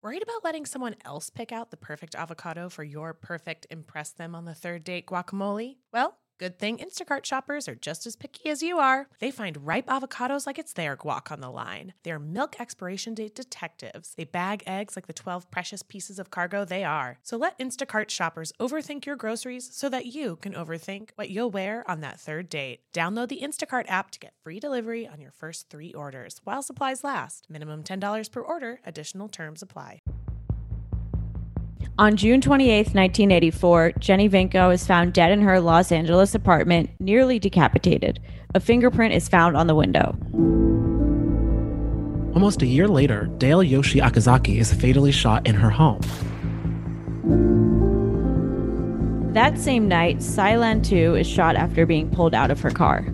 Worried about letting someone else pick out the perfect avocado for your perfect impress them on the third date guacamole? Well, good thing Instacart shoppers are just as picky as you are. They find ripe avocados like it's their guac on the line. They're milk expiration date detectives. They bag eggs like the 12 precious pieces of cargo they are. So let Instacart shoppers overthink your groceries so that you can overthink what you'll wear on that third date. Download the Instacart app to get free delivery on your first 3 orders while supplies last. Minimum $10 per order. Additional terms apply. On June 28, 1984, Jenny Vinco is found dead in her Los Angeles apartment, nearly decapitated. A fingerprint is found on the window. Almost a year later, Dale Yoshi Akazaki is fatally shot in her home. That same night, Ceylan Tu is shot after being pulled out of her car.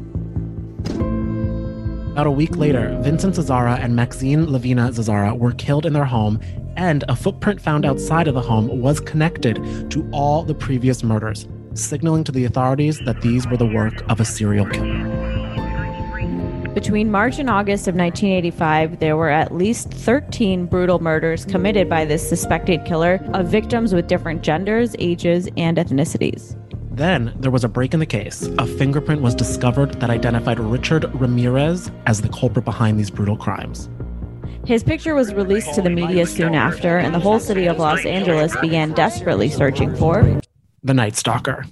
About a week later, Vincent Zazzara and Maxine Lavina Zazzara were killed in their home, and a footprint found outside of the home was connected to all the previous murders, signaling to the authorities that these were the work of a serial killer. Between March and August of 1985, there were at least 13 brutal murders committed by this suspected killer of victims with different genders, ages, and ethnicities. Then there was a break in the case. A fingerprint was discovered that identified Richard Ramirez as the culprit behind these brutal crimes. His picture was released to the media soon after, and the whole city of Los Angeles began desperately searching for the Night Stalker.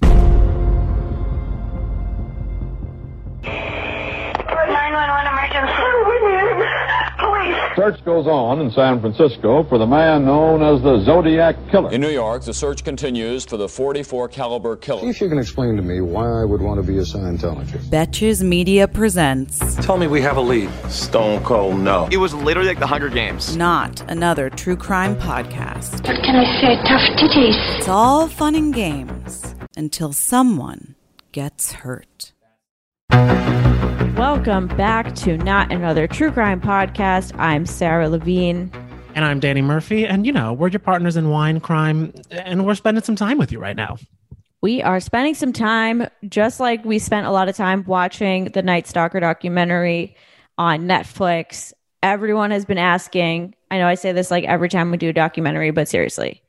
911 emergency. Police. Search goes on in San Francisco for the man known as the Zodiac Killer. In New York, the search continues for the .44 caliber killer. See if you can explain to me why I would want to be a Scientologist. Betches Media presents... Tell me we have a lead. Stone cold no. It was literally like the Hunger Games. Not another true crime podcast. What can I say? Tough titties. It's all fun and games until someone gets hurt. Welcome back to Not Another True Crime Podcast. I'm Sarah Levine. And I'm Danny Murphy. And, you know, we're your partners in wine crime, and we're spending some time with you right now. We are spending some time, just like we spent a lot of time watching the Night Stalker documentary on Netflix. Everyone has been asking, I know I say this like every time we do a documentary, but seriously.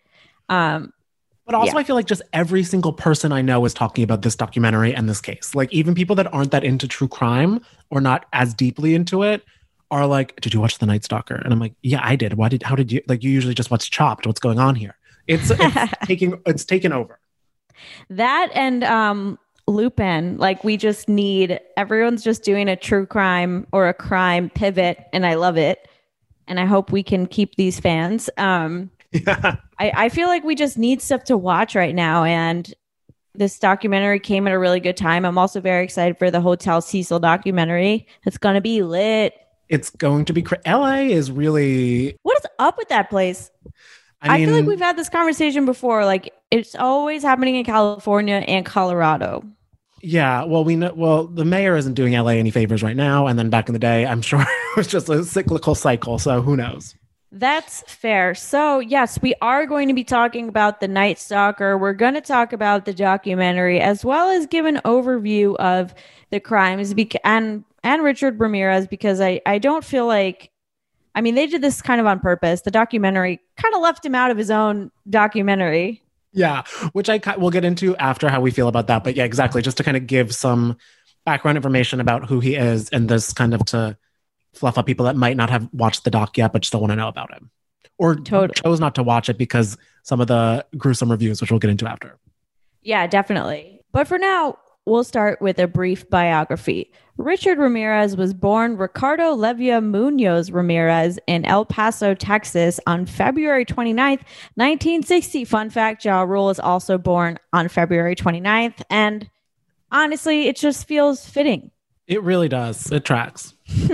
But also, I feel like just every single person I know is talking about this documentary and this case. Like, even people that aren't that into true crime or not as deeply into it are like, did you watch The Night Stalker? And I'm like, yeah, I did. How did you, like, you usually just watch Chopped. What's going on here? It's taken over. That and Lupin, like, we just need, everyone's just doing a true crime or a crime pivot, and I love it. And I hope we can keep these fans. Yeah. I feel like we just need stuff to watch right now, and this documentary came at a really good time. I'm also very excited for the Hotel Cecil documentary. It's going to be lit. It's going to be LA is really... What is up with that place? I feel like we've had this conversation before. Like, it's always happening in California and Colorado. Yeah, well, we know. Well, the mayor isn't doing LA any favors right now, and then back in the day, I'm sure it was just a cyclical cycle. So who knows? That's fair. So, yes, we are going to be talking about The Night Stalker. We're going to talk about the documentary as well as give an overview of the crimes and Richard Ramirez, because I don't feel like, I mean, they did this kind of on purpose. The documentary kind of left him out of his own documentary. Yeah, which we'll get into after how we feel about that. But yeah, exactly. Just to kind of give some background information about who he is, and this kind of to fluff up people that might not have watched the doc yet, but still want to know about him. Or chose not to watch it because some of the gruesome reviews, which we'll get into after. Yeah, definitely. But for now, we'll start with a brief biography. Richard Ramirez was born Ricardo Levia Munoz Ramirez in El Paso, Texas on February 29th, 1960. Fun fact, Ja Rule is also born on February 29th. And honestly, it just feels fitting. It really does. It tracks.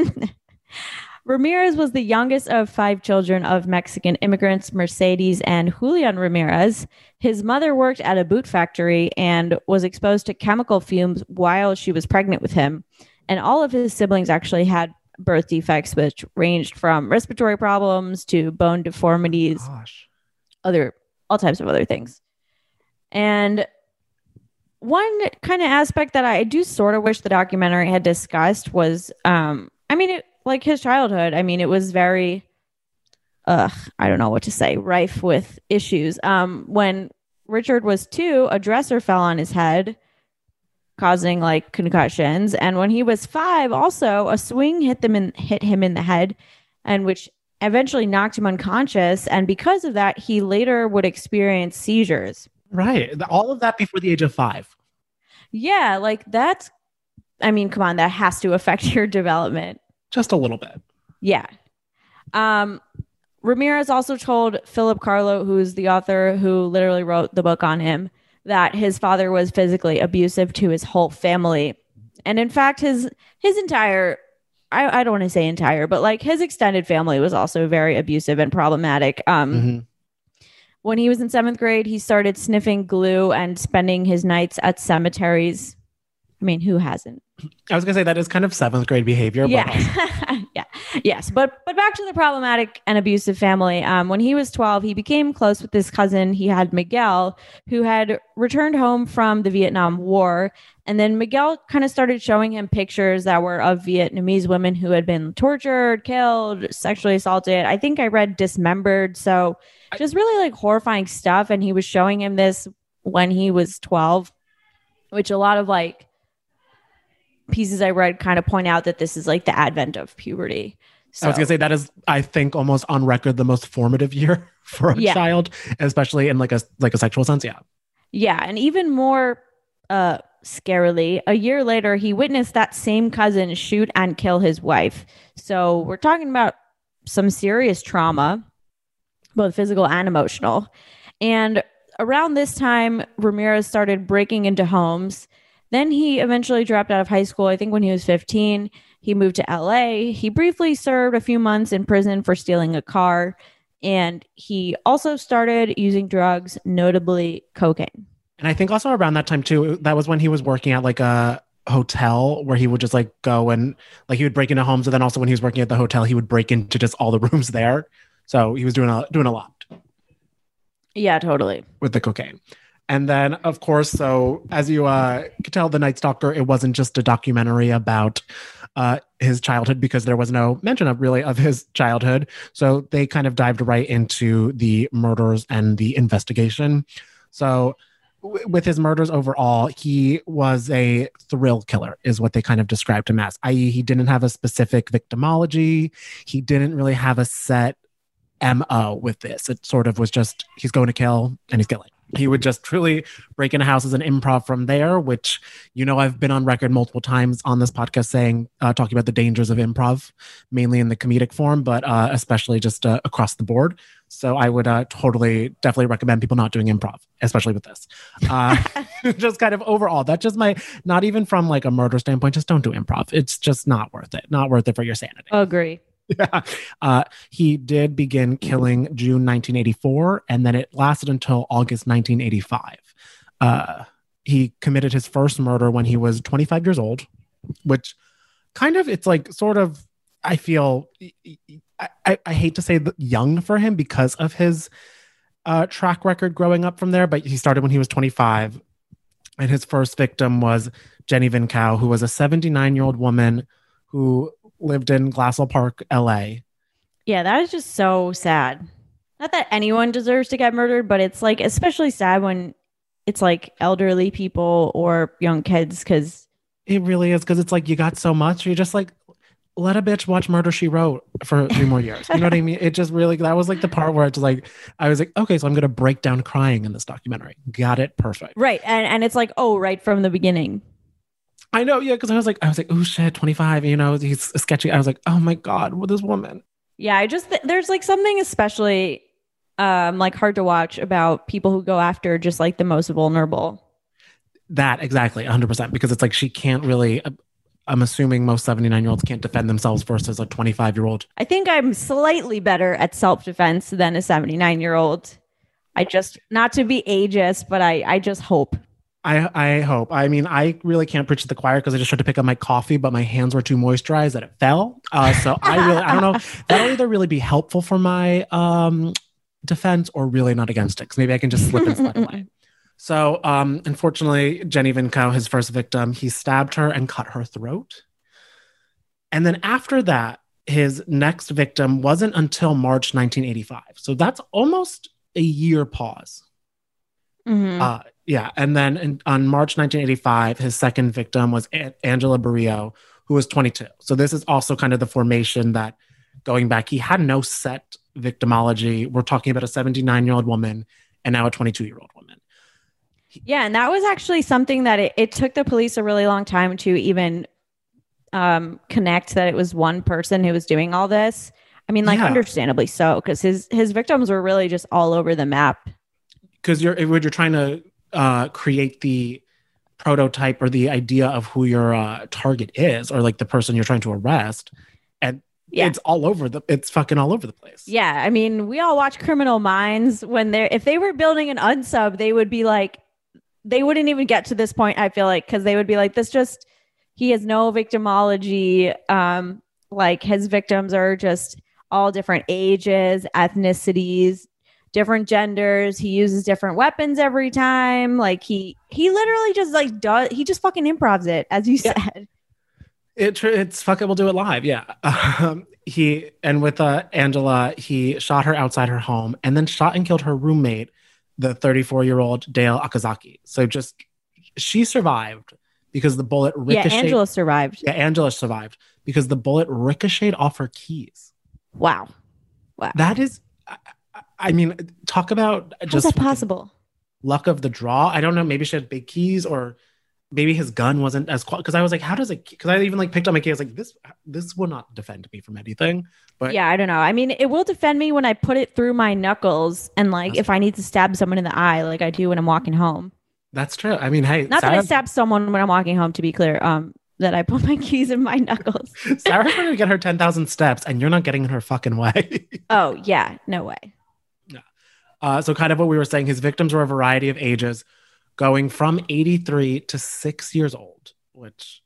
Ramirez was the youngest of 5 children of Mexican immigrants, Mercedes and Julian Ramirez. His mother worked at a boot factory and was exposed to chemical fumes while she was pregnant with him. And all of his siblings actually had birth defects, which ranged from respiratory problems to bone deformities, all types of other things. And one kind of aspect that I do sort of wish the documentary had discussed was, like his childhood. I mean, it was very I don't know what to say, rife with issues. When Richard was 2, a dresser fell on his head, causing like concussions. And when he was 5, also a swing hit him in the head, and which eventually knocked him unconscious. And because of that, he later would experience seizures. Right. All of that before the age of 5. Yeah, like that's, I mean, come on, that has to affect your development. Just a little bit. Yeah. Ramirez also told Philip Carlo, who's the author who literally wrote the book on him, that his father was physically abusive to his whole family. And in fact, his entire, I don't want to say entire, but like his extended family was also very abusive and problematic. When he was in 7th grade, he started sniffing glue and spending his nights at cemeteries. I mean, who hasn't? I was going to say that is kind of 7th grade behavior. Yeah. But yeah. Yes. But back to the problematic and abusive family. When he was 12, he became close with his cousin. He had Miguel, who had returned home from the Vietnam War. And then Miguel kind of started showing him pictures that were of Vietnamese women who had been tortured, killed, sexually assaulted. I think I read dismembered. So just really like horrifying stuff. And he was showing him this when he was 12, which a lot of like pieces I read kind of point out that this is like the advent of puberty. So, I was gonna say that is, I think, almost on record the most formative year for a child, especially in like a sexual sense. Yeah. Yeah, and even more scarily, a year later, he witnessed that same cousin shoot and kill his wife. So we're talking about some serious trauma, both physical and emotional. And around this time, Ramirez started breaking into homes. Then he eventually dropped out of high school. I think when he was 15, he moved to LA. He briefly served a few months in prison for stealing a car. And he also started using drugs, notably cocaine. And I think also around that time too, that was when he was working at like a hotel where he would just like go and like he would break into homes. And then also when he was working at the hotel, he would break into just all the rooms there. So he was doing a lot. Yeah, totally. With the cocaine. And then, of course, so as you could tell, The Night Stalker, it wasn't just a documentary about his childhood because there was no mention of his childhood. So they kind of dived right into the murders and the investigation. So with his murders overall, he was a thrill killer is what they kind of described him as, i.e. he didn't have a specific victimology. He didn't really have a set MO with this. It sort of was just, he's going to kill and he's killing. He would just truly break into houses and improv from there, which, you know, I've been on record multiple times on this podcast saying, talking about the dangers of improv, mainly in the comedic form, but especially just across the board. So I would definitely recommend people not doing improv, especially with this. Just kind of overall, that's just not even from like a murder standpoint, just don't do improv. It's just not worth it. Not worth it for your sanity. Agree. Yeah. He did begin killing June 1984, and then it lasted until August 1985. He committed his first murder when he was 25 years old, which kind of, it's like sort of, I feel, I hate to say young for him because of his track record growing up from there, but he started when he was 25, and his first victim was Jenny Vin Cao, who was a 79-year-old woman who lived in Glassell Park, LA. Yeah, that is just so sad. Not that anyone deserves to get murdered, but it's like especially sad when it's like elderly people or young kids, because it really is, because it's like you got so much, you're just like, let a bitch watch Murder, She Wrote for 3 more years. You know what I mean? It just really, that was like the part where it's like, I was like, okay, so I'm going to break down crying in this documentary. Got it. Perfect. Right. And it's like, oh, right from the beginning. I know, yeah, because I was like, oh shit, 25, you know, he's sketchy. I was like, oh my God, with this woman. Yeah, I just, there's like something especially like hard to watch about people who go after just like the most vulnerable. That, exactly, 100%, because it's like she can't really, I'm assuming most 79-year-olds can't defend themselves versus a 25-year-old. I think I'm slightly better at self-defense than a 79-year-old. I just, not to be ageist, but I just hope. I hope. I mean, I really can't preach to the choir because I just tried to pick up my coffee, but my hands were too moisturized that it fell. So I don't know. That'll either really be helpful for my defense or really not against it, because maybe I can just slip and slide away. So unfortunately, Jenny Vin Cao, his first victim, he stabbed her and cut her throat. And then after that, his next victim wasn't until March 1985. So that's almost a year pause. Yeah. And then on March 1985, his second victim was Angela Barrio, who was 22. So this is also kind of the formation that, going back, he had no set victimology. We're talking about a 79-year-old woman and now a 22-year-old woman. Yeah, and that was actually something that it took the police a really long time to even connect that it was one person who was doing all this. I mean, like, understandably so, because his victims were really just all over the map. Because you're trying to create the prototype or the idea of who your target is, or like the person you're trying to arrest, and it's fucking all over the place. Yeah, I mean, we all watch Criminal Minds. If they were building an unsub, they would be like, they wouldn't even get to this point, I feel like, because they would be like, he has no victimology. Like, his victims are just all different ages, ethnicities, different genders. He uses different weapons every time. Like, he literally just he just fucking improvs it, as you said. It's fucking, we'll do it live. Yeah. With Angela, he shot her outside her home and then shot and killed her roommate, the 34-year-old Dale Okazaki. So she survived because the bullet ricocheted. Yeah, Angela survived. Yeah, Angela survived because the bullet ricocheted off her keys. Wow. That is, I mean, talk about how's that possible? Luck of the draw. I don't know. Maybe she had big keys, or maybe his gun wasn't as because I was like, how does it? Because I even like picked up my key. I was like, this will not defend me from anything. But yeah, I don't know. I mean, it will defend me when I put it through my knuckles, and like if I need to stab someone in the eye, like I do when I'm walking home. That's true. I mean, hey, not that I stab someone when I'm walking home. To be clear, that I put my keys in my knuckles. Sarah's going to get her 10,000 steps, and you're not getting in her fucking way. Oh yeah, no way. Yeah. So kind of what we were saying, his victims were a variety of ages, going from 83 to 6 years old, which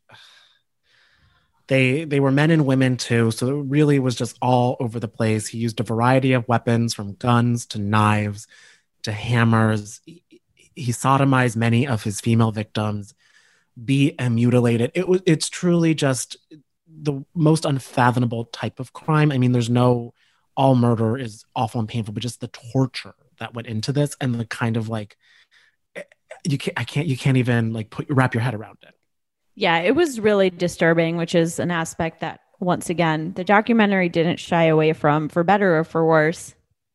they were men and women too. So it really was just all over the place. He used a variety of weapons, from guns to knives to hammers. He sodomized many of his female victims, beat and mutilated. It's truly just the most unfathomable type of crime. I mean, all murder is awful and painful, but just the torture that went into this, and the kind of like, you can't even like wrap your head around it. Yeah, it was really disturbing, which is an aspect that, once again, the documentary didn't shy away from, for better or for worse.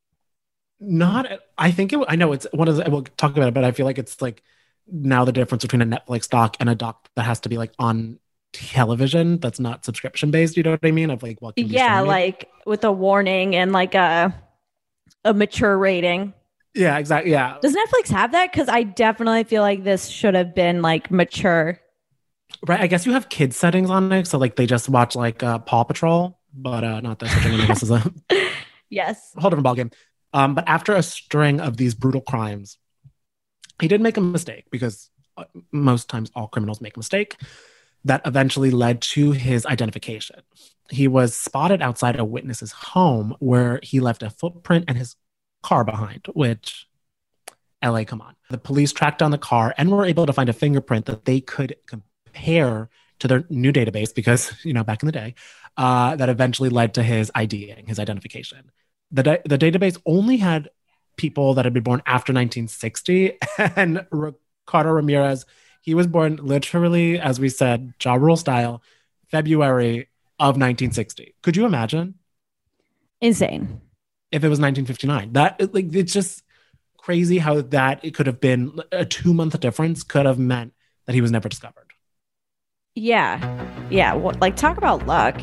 I know it's one of the, we'll talk about it, but I feel like it's like now the difference between a Netflix doc and a doc that has to be like on television that's not subscription based. You know what I mean? Of like, what can be streaming. Like with a warning and like a mature rating. Yeah, exactly. Yeah. Does Netflix have that? Because I definitely feel like this should have been like mature. Right. I guess you have kids settings on it, so like they just watch like Paw Patrol, but not that such a thing. This is a yes, whole different ballgame. But after a string of these brutal crimes, he did make a mistake, because most times all criminals make a mistake that eventually led to his identification. He was spotted outside a witness's home where he left a footprint and his car behind, which, LA, come on. The police tracked down the car and were able to find a fingerprint that they could compare to their new database, because, back in the day, that eventually led to his IDing, his identification. The database only had people that had been born after 1960, and Ricardo Ramirez, he was born literally, as we said, Ja Rule style, February of 1960. Could you imagine? Insane. If it was 1959. It's just crazy how it could have been a 2-month difference, could have meant that he was never discovered. Yeah. Talk about luck.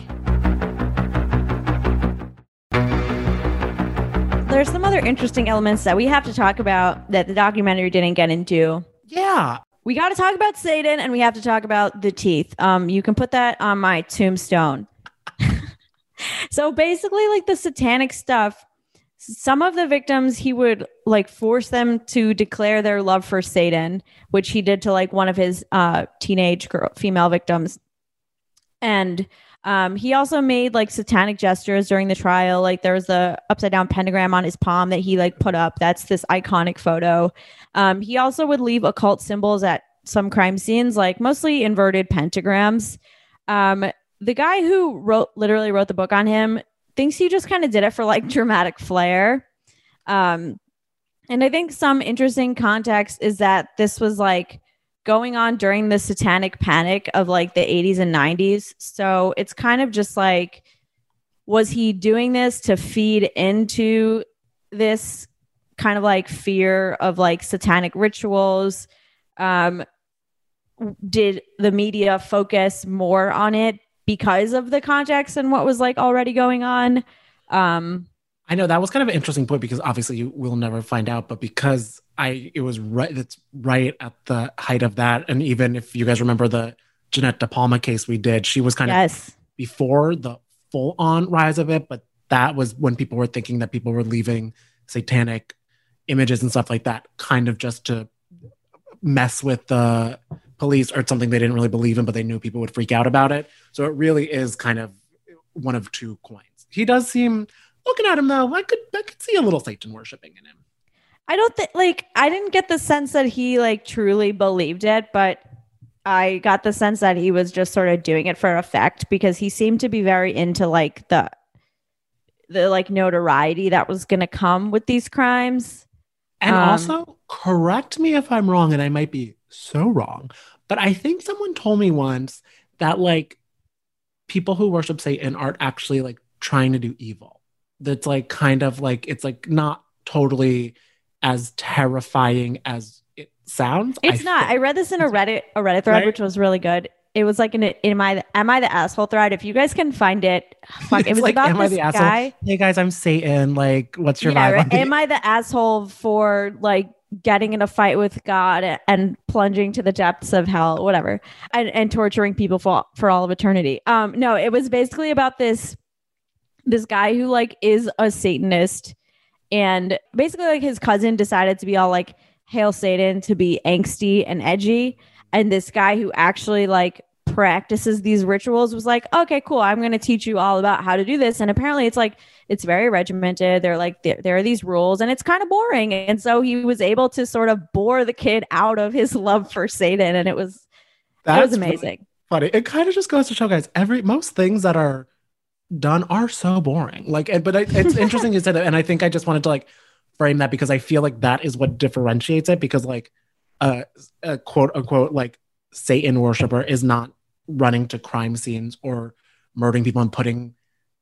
There's some other interesting elements that we have to talk about that the documentary didn't get into. Yeah. We got to talk about Satan, and we have to talk about the teeth. You can put that on my tombstone. So basically, like the satanic stuff, some of the victims, he would like force them to declare their love for Satan, which he did to like one of his teenage female victims. And he also made like satanic gestures during the trial. Like there was the upside down pentagram on his palm that he like put up. That's this iconic photo. He also would leave occult symbols at some crime scenes, like mostly inverted pentagrams. the guy who literally wrote the book on him thinks he just kind of did it for like dramatic flair. And I think some interesting context is that this was like going on during the satanic panic of like the 80s and 90s. So it's kind of just like, was he doing this to feed into this kind of like fear of like satanic rituals? Did the media focus more on it because of the context and what was like already going on? I know that was kind of an interesting point because obviously you will never find out, but because it was right, that's right at the height of that. And even if you guys remember the Jeanette De Palma case we did, she was kind of before the full on rise of it, but that was when people were thinking that people were leaving satanic images and stuff like that, kind of just to mess with the police or something they didn't really believe in, but they knew people would freak out about it. So it really is kind of one of two coins. He does seem, looking at him though, I could see a little Satan worshiping in him. I don't think, like, I didn't get the sense that he like truly believed it, but I got the sense that he was just sort of doing it for effect because he seemed to be very into like the like notoriety that was going to come with these crimes. And also, correct me if I'm wrong, and I might be so wrong, but I think someone told me once that like people who worship Satan aren't actually like trying to do evil. That's like kind of like, it's like not totally as terrifying as it sounds. It's not. I read this in a Reddit thread, right? Which was really good. It was like Am I the Asshole thread? If you guys can find it, fuck, it was like, about this guy. Hey guys, I'm Satan. Like, what's your vibe? Right? Am I the asshole for like getting in a fight with God and plunging to the depths of hell, whatever, and torturing people for all of eternity? No, it was basically about this guy who like is a Satanist, and basically like his cousin decided to be all like Hail Satan, to be angsty and edgy. And this guy who actually like practices these rituals was like, okay, cool, I'm going to teach you all about how to do this. And apparently it's like, it's very regimented. They're like, there are these rules and it's kind of boring. And so he was able to sort of bore the kid out of his love for Satan. And it was amazing. Really funny. It kind of just goes to show, guys, most things that are done are so boring. Like, but it's interesting you said that. And I think I just wanted to like frame that because I feel like that is what differentiates it, because like, a quote unquote like Satan worshiper is not running to crime scenes or murdering people and putting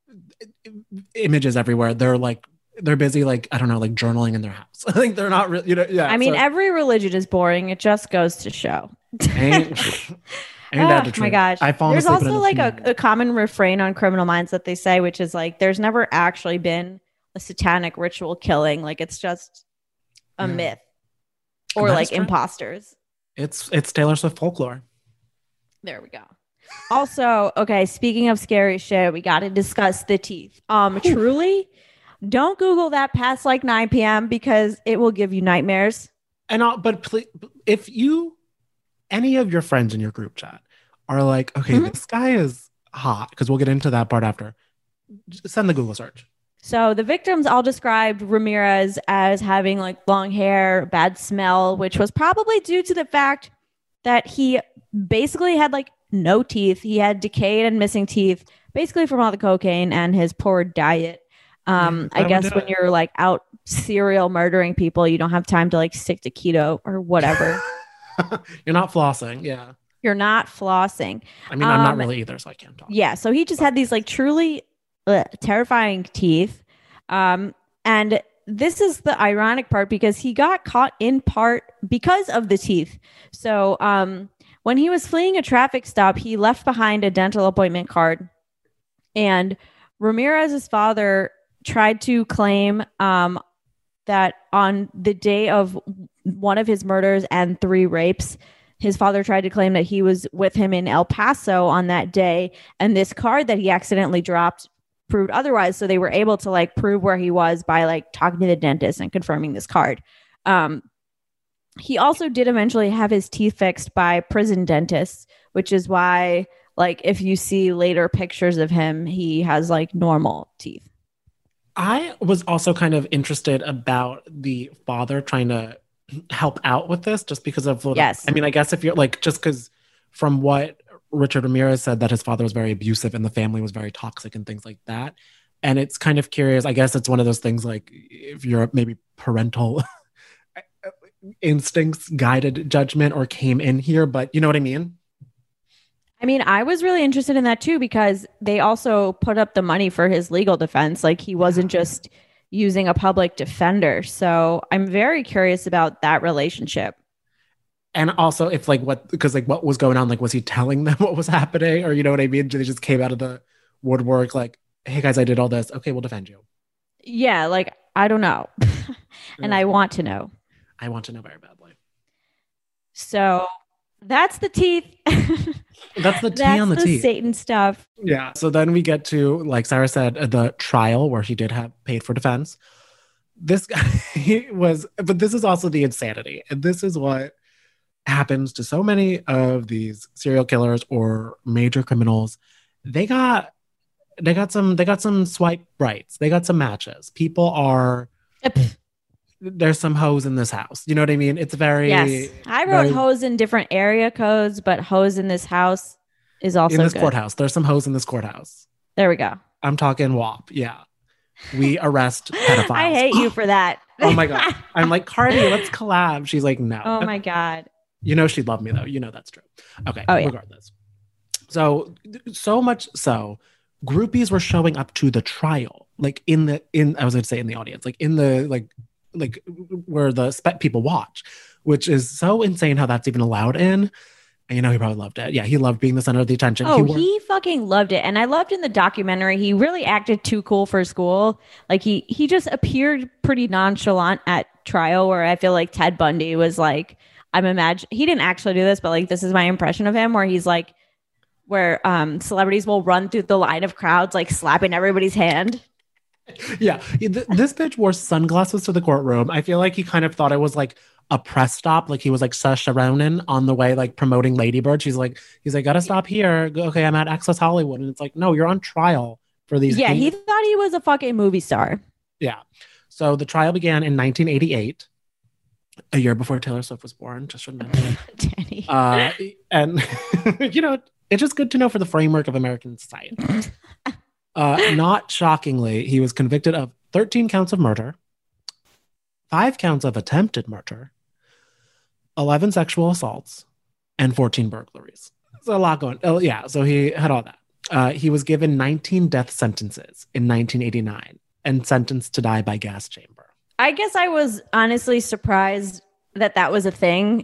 images everywhere. They're busy like, I don't know, like journaling in their house. I think they're not really, you know. Yeah. I mean, every religion is boring. It just goes to show. Ain't oh my gosh. There's also like a common refrain on Criminal Minds that they say, which is like, there's never actually been a satanic ritual killing. Like it's just a myth. Or like imposters. It's Taylor Swift folklore. There we go. Also, okay, speaking of scary shit, we got to discuss the teeth. Truly, don't Google that past like 9 p.m. because it will give you nightmares. But please, if any of your friends in your group chat are like, okay, this guy is hot, because we'll get into that part after, just send the Google search. So the victims all described Ramirez as having like long hair, bad smell, which was probably due to the fact that he basically had like no teeth. He had decayed and missing teeth, basically from all the cocaine and his poor diet. I guess when you're like out serial murdering people, you don't have time to like stick to keto or whatever. You're not flossing. Yeah. You're not flossing. I mean, I'm not really either, so I can't talk. Yeah. So he just had these like truly terrifying teeth. And this is the ironic part because he got caught in part because of the teeth. So when he was fleeing a traffic stop, he left behind a dental appointment card. And Ramirez's father tried to claim that on the day of one of his murders and 3 rapes, his father tried to claim that he was with him in El Paso on that day. And this card that he accidentally dropped proved otherwise. So they were able to like prove where he was by like talking to the dentist and confirming this card. He also did eventually have his teeth fixed by prison dentists, which is why like if you see later pictures of him, he has like normal teeth. I was also kind of interested about the father trying to help out with this just because of, yes. I mean, I guess if you're like, just because from what Richard Ramirez said that his father was very abusive and the family was very toxic and things like that. And it's kind of curious. I guess it's one of those things like if you're maybe parental instincts guided judgment or came in here, but you know what I mean? I mean, I was really interested in that too, because they also put up the money for his legal defense. Like he wasn't just using a public defender. So I'm very curious about that relationship. And also if like what was going on? Like, was he telling them what was happening? Or you know what I mean? They just came out of the woodwork like, hey guys, I did all this. Okay, we'll defend you. Yeah, like, I don't know. And I want to know. I want to know very badly. So that's the teeth. That's the tea on the teeth. Satan stuff. Yeah. So then we get to, like Sarah said, the trial where he did have paid for defense. This guy but this is also the insanity. And this is what happens to so many of these serial killers or major criminals. They got some swipe rights. They got some matches. People are there's some hoes in this house. You know what I mean? It's very... Yes. I wrote hoes in different area codes, but hoes in this house is also in this good. Courthouse. There's some hoes in this courthouse. There we go. I'm talking WAP. Yeah. We arrest pedophiles. I hate you for that. Oh my God. I'm like, Cardi, let's collab. She's like, no. Oh my God. You know she'd love me though. You know that's true. Okay. Oh, yeah. Regardless. So much so, groupies were showing up to the trial. Like I was going to say in the audience. Like in the like where the people watch, which is so insane how that's even allowed in. And you know, he probably loved it. Yeah, he loved being the center of the attention. Oh, he fucking loved it. And I loved in the documentary, he really acted too cool for school. Like he just appeared pretty nonchalant at trial, where I feel like Ted Bundy was like, he didn't actually do this, but like, this is my impression of him, where he's like, where celebrities will run through the line of crowds, like slapping everybody's hand. Yeah, this bitch wore sunglasses to the courtroom. I feel like he kind of thought it was like a press stop, like he was like Saoirse Ronan on the way, like promoting Lady Bird. He's like, gotta stop here. Okay, I'm at Access Hollywood, and it's like, no, you're on trial for these. Yeah, he thought he was a fucking movie star. Yeah. So the trial began in 1988, a year before Taylor Swift was born. Just should mention. And you know, it's just good to know for the framework of American society. Not shockingly, he was convicted of 13 counts of murder, 5 counts of attempted murder, 11 sexual assaults, and 14 burglaries. So a lot going. Oh, yeah. So he had all that. He was given 19 death sentences in 1989 and sentenced to die by gas chamber. I guess I was honestly surprised that was a thing.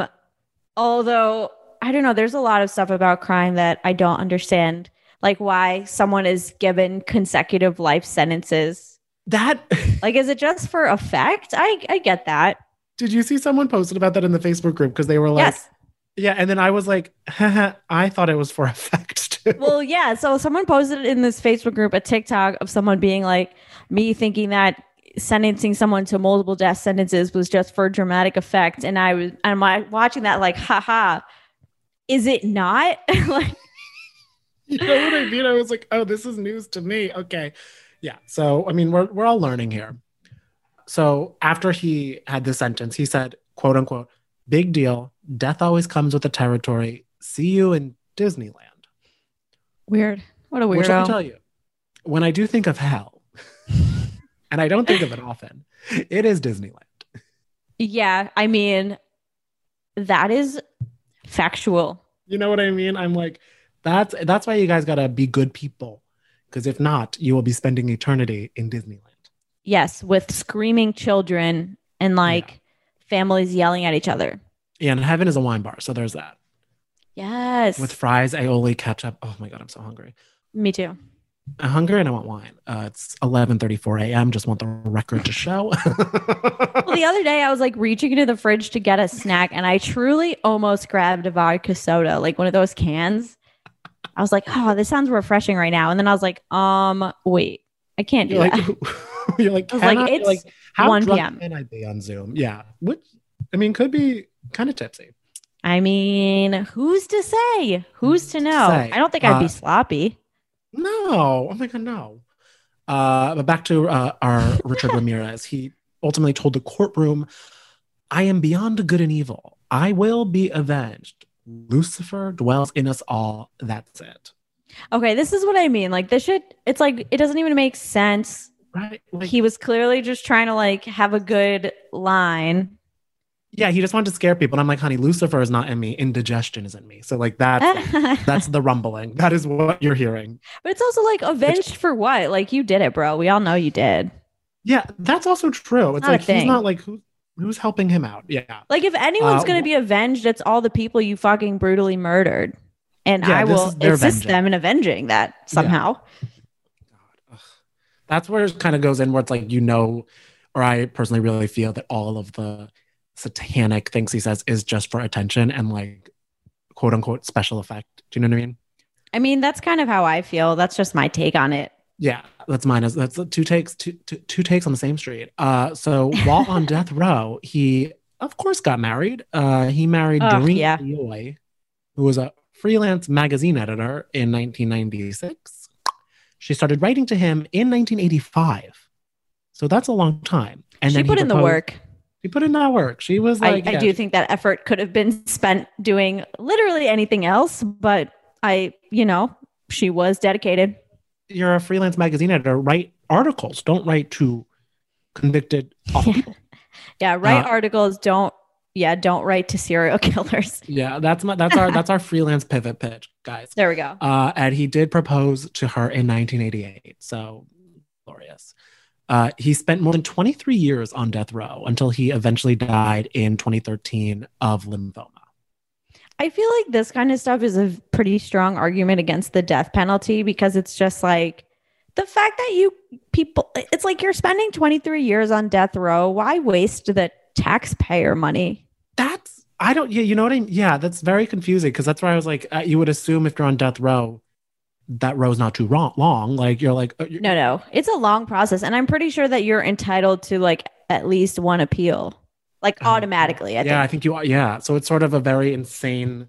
Although, I don't know, there's a lot of stuff about crime that I don't understand. Like why someone is given consecutive life sentences. That like, is it just for effect? I get that. Did you see someone posted about that in the Facebook group? Because they were like, yes. Yeah. And then I was like, I thought it was for effect too. Well, yeah. So someone posted in this Facebook group a TikTok of someone being like, me thinking that sentencing someone to multiple death sentences was just for dramatic effect. And I'm watching that like, haha, is it not? Like, you know what I mean? I was like, oh, this is news to me. Okay. Yeah. So, I mean, we're all learning here. So after he had this sentence, he said, quote unquote, big deal. Death always comes with the territory. See you in Disneyland. Weird. What a weirdo. Which I'll tell you, when I do think of hell, and I don't think of it often, it is Disneyland. Yeah. I mean, that is factual. You know what I mean? I'm like, that's why you guys gotta be good people, because if not, you will be spending eternity in Disneyland. Yes, with screaming children and like families yelling at each other. Yeah, and heaven is a wine bar, so there's that. Yes, with fries, aioli, ketchup. Oh my God, I'm so hungry. Me too. I'm hungry and I want wine. It's 11:34 a.m. Just want the record to show. Well, the other day I was like reaching into the fridge to get a snack, and I truly almost grabbed a vodka soda, like one of those cans. I was like, oh, this sounds refreshing right now. And then I was like, wait, I can't do that. You're like, it's how 1 drunk p.m. can I be on Zoom? Yeah. Which, I mean, could be kind of tipsy. I mean, who's to say? Who's to know? I don't think I'd be sloppy. No. Oh my God, no. But back to our Richard Ramirez. He ultimately told the courtroom, I am beyond good and evil. I will be avenged. Lucifer dwells in us all. That's it. Okay, this is what I mean. Like this shit, it's like it doesn't even make sense. Right? Like, he was clearly just trying to like have a good line. Yeah, he just wanted to scare people. And I'm like, honey, Lucifer is not in me. Indigestion is in me. So like that's the rumbling. That is what you're hearing. But it's also like avenged for what? Like you did it, bro. We all know you did. Yeah, that's also true. It's like he's not like who's helping him out. Yeah. Like if anyone's going to be avenged, it's all the people you fucking brutally murdered. And I will assist them in avenging that somehow. God. That's where it kind of goes in where it's like, or I personally really feel that all of the satanic things he says is just for attention and like quote unquote special effect. Do you know what I mean? I mean, that's kind of how I feel. That's just my take on it. Yeah, that's mine. That's two takes on the same street. So while on death row, he of course got married. He married Doreen Loy, who was a freelance magazine editor in 1996. She started writing to him in 1985. So that's a long time. And she put in the work. She put in that work. She was like, I do think that effort could have been spent doing literally anything else, but she was dedicated. You're a freelance magazine editor. Write articles. Don't write to convicted awful people. Yeah, write articles. Don't write to serial killers. Yeah, that's our freelance pivot pitch, guys. There we go. And he did propose to her in 1988. So glorious. He spent more than 23 years on death row until he eventually died in 2013 of lymphoma. I feel like this kind of stuff is a pretty strong argument against the death penalty because it's just like the fact that it's like you're spending 23 years on death row. Why waste the taxpayer money? You know what I mean? Yeah, that's very confusing because that's why I was like, you would assume if you're on death row, that row's not too long. Like you're like, no, it's a long process. And I'm pretty sure that you're entitled to like at least one appeal. Like automatically, I think you are. Yeah. So it's sort of a very insane,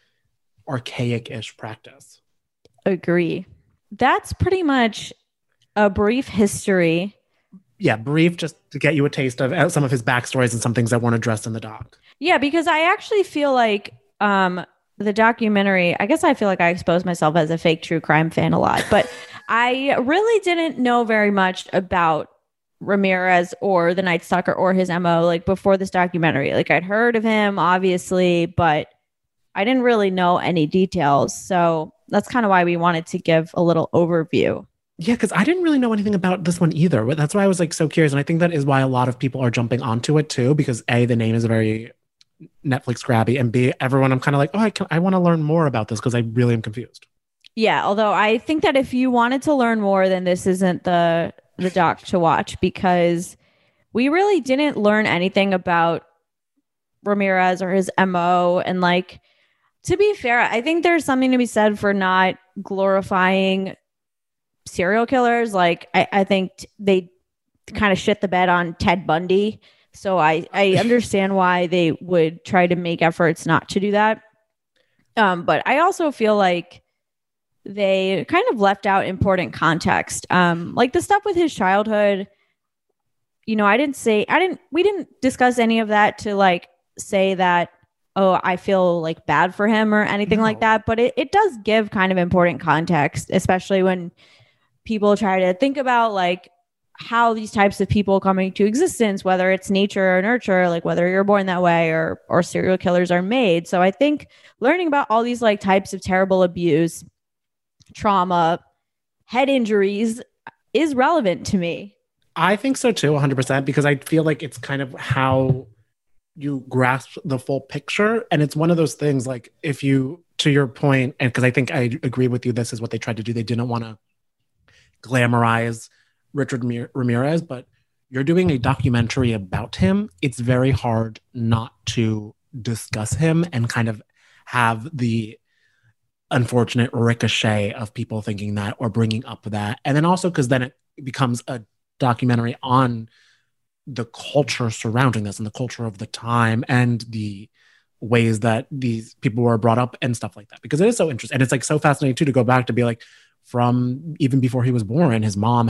archaic-ish practice. Agree. That's pretty much a brief history. Yeah, brief just to get you a taste of some of his backstories and some things that weren't addressed in the doc. Yeah, because I actually feel like the documentary, I guess I feel like I exposed myself as a fake true crime fan a lot, but I really didn't know very much about Ramirez or the Night Stalker or his MO like before this documentary. Like I'd heard of him obviously, but I didn't really know any details. So that's kind of why we wanted to give a little overview. Yeah, because I didn't really know anything about this one either. But that's why I was like so curious. And I think that is why a lot of people are jumping onto it too, because A, the name is very Netflix grabby, and B, everyone I'm kind of like, I want to learn more about this because I really am confused. Yeah, although I think that if you wanted to learn more, then this isn't the doc to watch because we really didn't learn anything about Ramirez or his MO. And like, to be fair, I think there's something to be said for not glorifying serial killers. Like I think they kind of shit the bed on Ted Bundy. So I understand why they would try to make efforts not to do that. But I also feel like they kind of left out important context. Like the stuff with his childhood, we didn't discuss any of that to like say that, oh, I feel like bad for him or anything like that. But it does give kind of important context, especially when people try to think about like how these types of people come into existence, whether it's nature or nurture, like whether you're born that way or serial killers are made. So I think learning about all these like types of terrible abuse, trauma, head injuries is relevant to me. I think so too, 100%, because I feel like it's kind of how you grasp the full picture. And it's one of those things like if you, to your point, and because I think I agree with you, this is what they tried to do. They didn't want to glamorize Richard Ramirez, but you're doing a documentary about him. It's very hard not to discuss him and kind of have the unfortunate ricochet of people thinking that or bringing up that. And then also because then it becomes a documentary on the culture surrounding this and the culture of the time and the ways that these people were brought up and stuff like that, because it is so interesting. And it's like so fascinating too to go back to be like, from even before he was born, his mom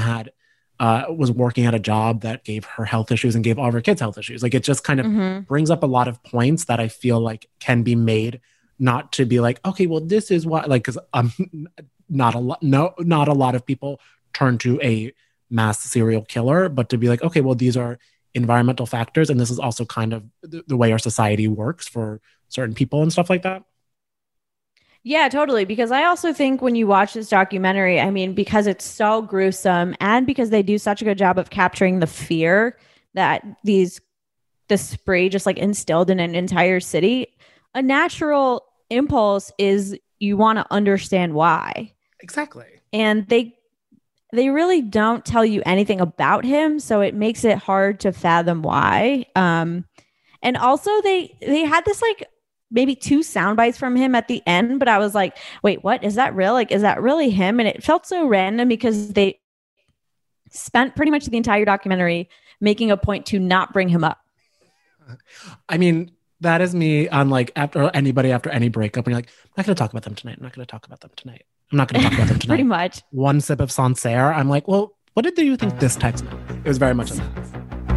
was working at a job that gave her health issues and gave all of her kids health issues. Like it just kind of brings up a lot of points that I feel like can be made not to be like, okay, well, this is what, like, because not a lot of people turn to a mass serial killer, but to be like, okay, well, these are environmental factors, and this is also kind of the way our society works for certain people and stuff like that. Yeah, totally. Because I also think when you watch this documentary, I mean, because it's so gruesome and because they do such a good job of capturing the fear that the spree just like instilled in an entire city, a natural impulse is you want to understand why. Exactly. And they really don't tell you anything about him, so it makes it hard to fathom why. And also they had this like maybe 2 sound bites from him at the end, but I was like, wait, what? Is that real? Like, is that really him? And it felt so random because they spent pretty much the entire documentary making a point to not bring him up. I mean, that is me on like after any breakup, and you're like, I'm not going to talk about them tonight. I'm not going to talk about them tonight. I'm not going to talk about them tonight. Pretty much. One sip of Sancerre. I'm like, well, what did you think this text meant? It was very much a mess.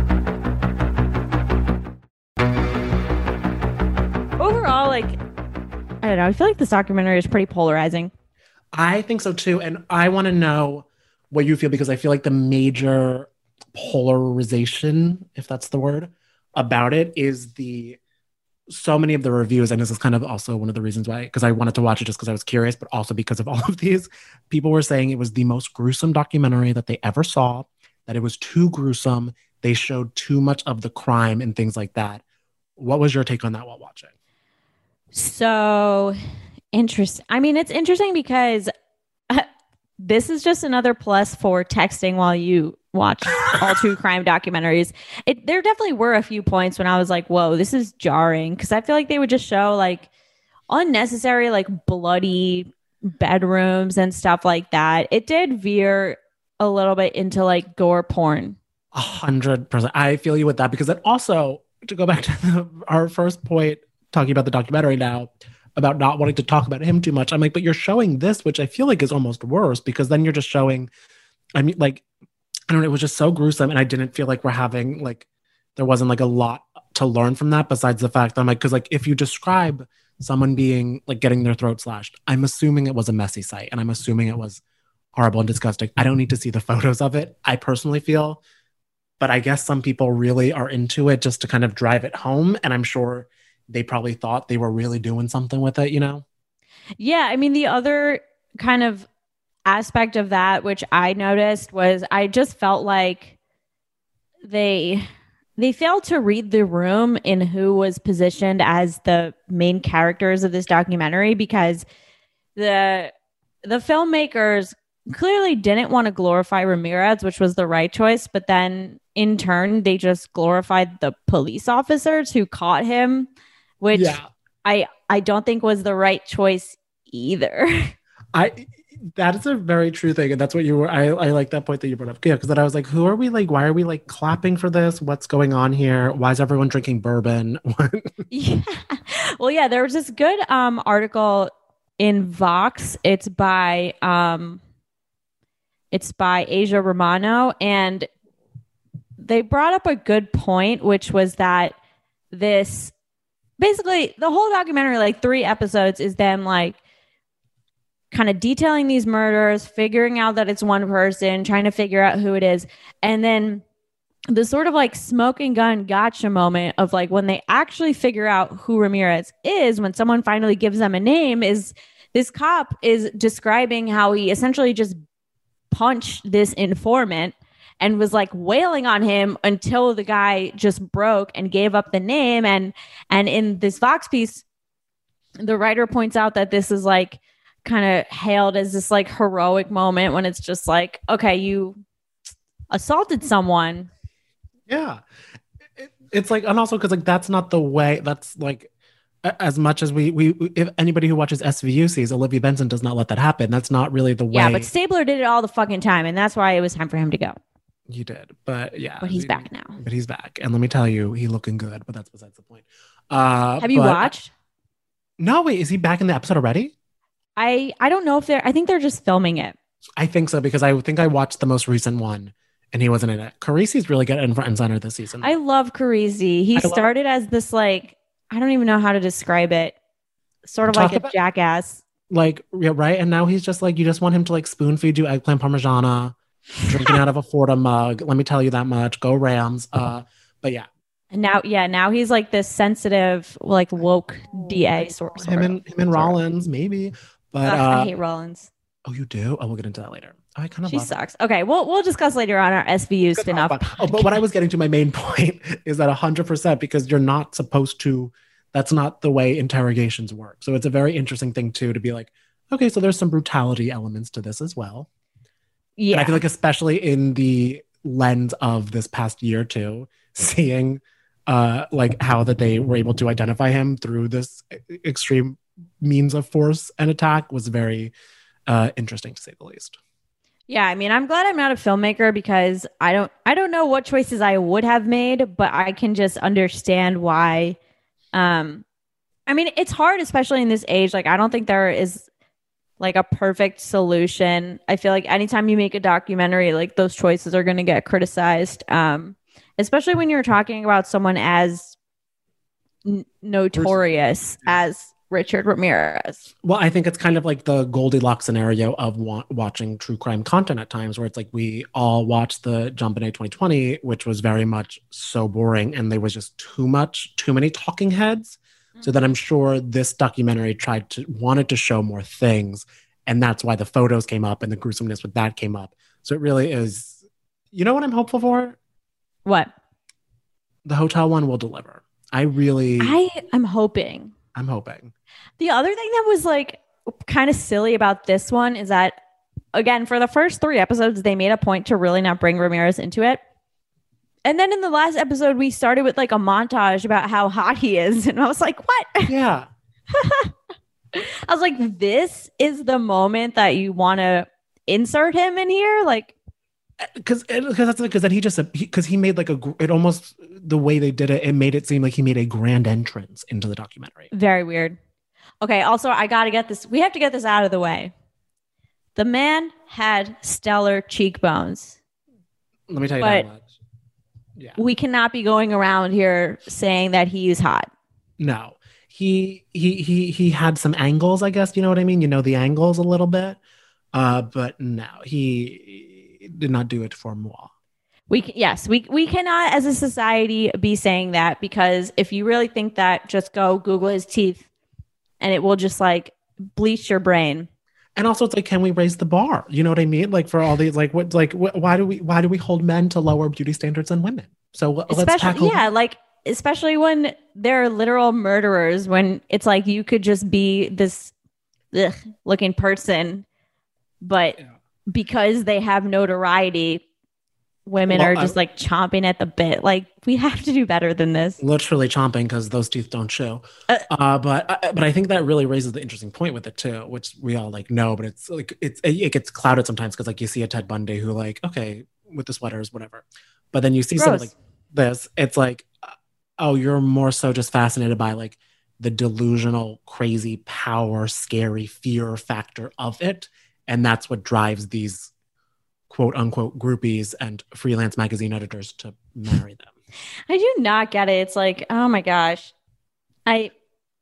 Overall, like, I don't know. I feel like this documentary is pretty polarizing. I think so too. And I want to know what you feel, because I feel like the major polarization, if that's the word, about it is so many of the reviews, and this is kind of also one of the reasons why, because I wanted to watch it just because I was curious, but also because of all of these, people were saying it was the most gruesome documentary that they ever saw, that it was too gruesome, they showed too much of the crime and things like that. What was your take on that while watching? So interesting. I mean, it's interesting because this is just another plus for texting while you watch all true crime documentaries. There definitely were a few points when I was like, whoa, this is jarring, because I feel like they would just show like unnecessary, like bloody bedrooms and stuff like that. It did veer a little bit into like gore porn. 100%. I feel you with that, because it also, to go back to our first point, talking about the documentary now, about not wanting to talk about him too much. I'm like, but you're showing this, which I feel like is almost worse, because then you're just showing, I mean, like, I don't know, it was just so gruesome. And I didn't feel like we're having, like, there wasn't like a lot to learn from that, besides the fact that I'm like, because like if you describe someone being like getting their throat slashed, I'm assuming it was a messy sight, and I'm assuming it was horrible and disgusting. I don't need to see the photos of it, I personally feel. But I guess some people really are into it just to kind of drive it home. And I'm sure they probably thought they were really doing something with it, you know? Yeah. I mean, the other kind of aspect of that, which I noticed, was I just felt like they failed to read the room in who was positioned as the main characters of this documentary, because the filmmakers clearly didn't want to glorify Ramirez, which was the right choice, but then in turn they just glorified the police officers who caught him, which I don't think was the right choice either. That is a very true thing, and that's what you were. I like that point that you brought up, yeah, because then I was like, who are we? Like, why are we like clapping for this? What's going on here? Why is everyone drinking bourbon? Yeah, well, yeah, there was this good article in Vox. It's by Asia Romano, and they brought up a good point, which was that this basically the whole documentary, like 3 episodes, is them like kind of detailing these murders, figuring out that it's one person, trying to figure out who it is. And then the sort of like smoking gun gotcha moment of like when they actually figure out who Ramirez is, when someone finally gives them a name, is this cop is describing how he essentially just punched this informant and was like wailing on him until the guy just broke and gave up the name. And in this Vox piece, the writer points out that this is like kind of hailed as this like heroic moment when it's just like, okay, you assaulted someone. Yeah. It's like, and also because like that's not the way, that's like, as much as we if anybody who watches SVU sees, Olivia Benson does not let that happen. That's not really the way. Yeah, but Stabler did it all the fucking time, and that's why it was time for him to go. You did, but yeah. But he's back now. But he's back, and let me tell you, he's looking good. But that's besides the point. Have you watched? No, wait. Is he back in the episode already? I don't know if I think they're just filming it. I think so, because I think I watched the most recent one, and he wasn't in it. Carisi's really good in front and center this season. I love Carisi. He started as this like, I don't even know how to describe it, sort of like a jackass. Like, yeah, right. And now he's just like, you just want him to like spoon feed you eggplant parmigiana, drinking out of a Forta mug. Let me tell you that much. Go Rams. But yeah. And now he's like this sensitive, like woke DA sort. Him and Rollins, maybe. But I hate Rollins. Oh, you do? Oh, we'll get into that later. I kind of she sucks. Okay, we'll discuss later on our SVU spin-off. But what I was getting to, my main point is that 100%, because you're not supposed to. That's not the way interrogations work. So it's a very interesting thing too to be like, okay, so there's some brutality elements to this as well. Yeah, and I feel like especially in the lens of this past year too, seeing like how that they were able to identify him through this extreme means of force and attack was very interesting to say the least. Yeah, I mean, I'm glad I'm not a filmmaker because I don't know what choices I would have made, but I can just understand why. I mean, it's hard, especially in this age. Like, I don't think there is like a perfect solution. I feel like anytime you make a documentary, like those choices are going to get criticized, especially when you're talking about someone as notorious as Richard Ramirez. Well, I think it's kind of like the Goldilocks scenario of watching true crime content at times, where it's like we all watched the JonBenét 2020, which was very much so boring, and there was just too many talking heads. So that I'm sure this documentary wanted to show more things, and that's why the photos came up and the gruesomeness with that came up. So it really is. You know what I'm hopeful for? What? The hotel one will deliver. I'm hoping. The other thing that was like kind of silly about this one is that, again, for the first 3 episodes, they made a point to really not bring Ramirez into it. And then in the last episode, we started with like a montage about how hot he is. And I was like, what? Yeah. I was like, this is the moment that you want to insert him in here? Like, because then he made like it almost, the way they did it, it made it seem like he made a grand entrance into the documentary. Very weird. Okay, also, I got to get this. We have to get this out of the way. The man had stellar cheekbones. Let me tell you that much. Yeah. We cannot be going around here saying that he's hot. No. He had some angles, I guess. You know what I mean? You know the angles a little bit. But no, he did not do it for moi. We cannot as a society be saying that, because if you really think that, just go Google his teeth and it will just like bleach your brain. And also it's like, can we raise the bar? You know what I mean? Like for all these, why do we hold men to lower beauty standards than women? So let's tackle. Yeah. Like, especially when they're literal murderers, when it's like, you could just be this looking person, but because they have notoriety, women are just like chomping at the bit. Like, we have to do better than this. Literally chomping because those teeth don't show. But I think that really raises the interesting point with it too, which we all like know, but it's like it gets clouded sometimes because like you see a Ted Bundy who like, okay, with the sweaters, whatever. But then you see something like this, it's like, oh, you're more so just fascinated by like the delusional, crazy power, scary fear factor of it. And that's what drives these quote unquote groupies and freelance magazine editors to marry them. I do not get it. It's like, oh my gosh. I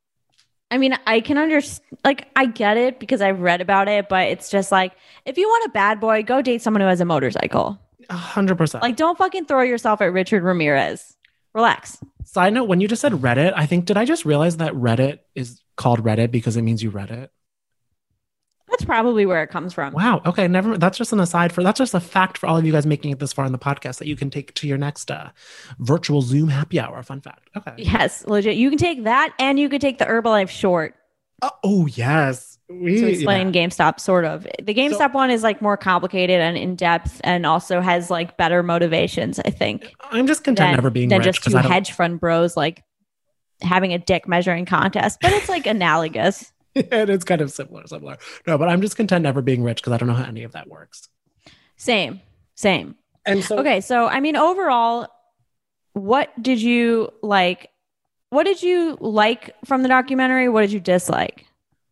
mean, I can understand, like, I get it because I've read about it, but it's just like, if you want a bad boy, go date someone who has a motorcycle. 100%. Like, don't fucking throw yourself at Richard Ramirez. Relax. Side note, when you just said Reddit, did I just realize that Reddit is called Reddit because it means you read it? That's probably where it comes from. Wow. Okay. That's just an aside that's just a fact for all of you guys making it this far in the podcast that you can take to your next virtual Zoom happy hour. Fun fact. Okay. Yes, legit. You can take that, and you could take the Herbalife short. Oh yes. To explain GameStop, sort of. The GameStop one is like more complicated and in depth, and also has like better motivations, I think. I'm just content never being than rich just two hedge fund bros like having a dick measuring contest, but it's like analogous. And it's kind of similar. No, but I'm just content never being rich because I don't know how any of that works. Same. And so, okay, so I mean, overall, what did you like? What did you like from the documentary? What did you dislike?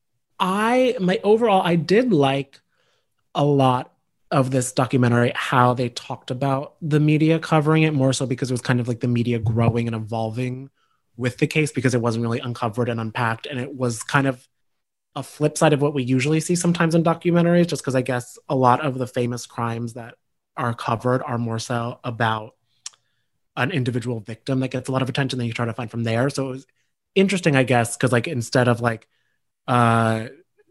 I did like a lot of this documentary, how they talked about the media covering it, more so because it was kind of like the media growing and evolving with the case because it wasn't really uncovered and unpacked. And it was kind of a flip side of what we usually see sometimes in documentaries, just because I guess a lot of the famous crimes that are covered are more so about an individual victim that gets a lot of attention that you try to find from there. So it was interesting, I guess, because like instead of like an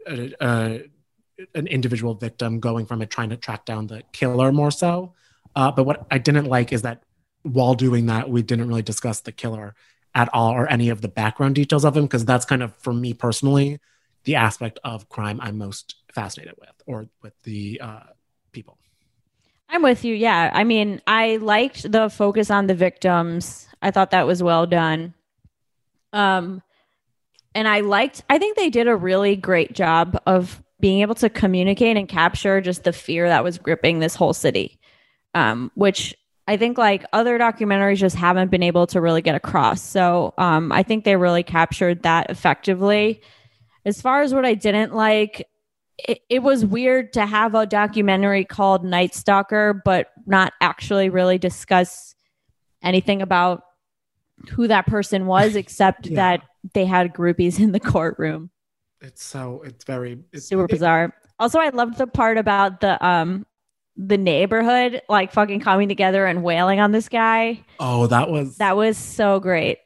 individual victim going from it trying to track down the killer more so. But what I didn't like is that while doing that, we didn't really discuss the killer at all or any of the background details of him, because that's kind of, for me personally, the aspect of crime I'm most fascinated with, or with the people. I'm with you. Yeah. I mean, I liked the focus on the victims. I thought that was well done. And I think they did a really great job of being able to communicate and capture just the fear that was gripping this whole city, which I think like other documentaries just haven't been able to really get across. So I think they really captured that effectively. As far as what I didn't like, it was weird to have a documentary called Night Stalker, but not actually really discuss anything about who that person was, except that they had groupies in the courtroom. It's super bizarre. Also, I loved the part about the neighborhood like fucking coming together and wailing on this guy. Oh, that was so great.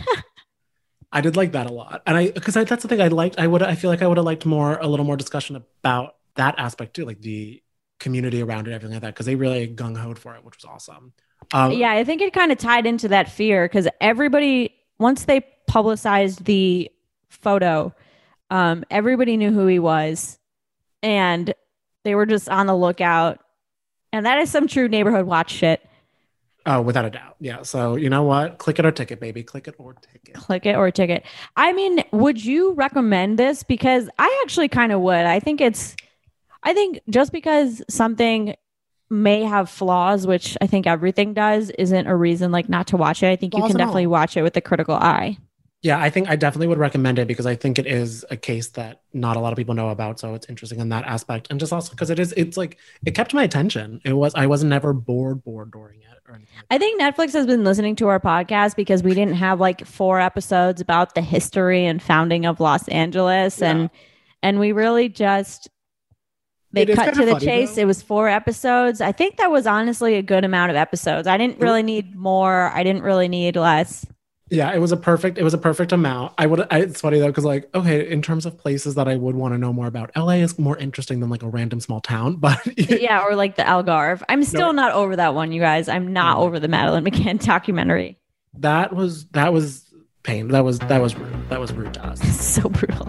I did like that a lot. And because that's the thing I liked. I feel like I would have liked a little more discussion about that aspect too, like the community around it, everything like that, because they really gung-hoed for it, which was awesome. Yeah, I think it kind of tied into that fear, because everybody, once they publicized the photo, everybody knew who he was, and they were just on the lookout. And that is some true neighborhood watch shit. Oh, without a doubt. Yeah. So you know what? Click it or ticket, baby. Click it or ticket. Click it or ticket. I mean, would you recommend this? Because I actually kind of would. I think just because something may have flaws, which I think everything does, isn't a reason like not to watch it. I think you can definitely watch it with a critical eye. Yeah, I think I definitely would recommend it, because I think it is a case that not a lot of people know about. So it's interesting in that aspect. And just also because it's like, it kept my attention. I was never bored during it or anything. I think Netflix has been listening to our podcast because we didn't have like 4 episodes about the history and founding of Los Angeles. Yeah. And we really just, they cut to the chase. Though. It was 4 episodes. I think that was honestly a good amount of episodes. I didn't really need more. I didn't really need less. Yeah, it was a perfect amount. It's funny though, because like, okay, in terms of places that I would want to know more about, LA is more interesting than like a random small town, but yeah, or like the Algarve. I'm still not over that one, you guys. I'm not over the Madeleine McCann documentary. That was pain. That was rude. That was rude to us. So brutal.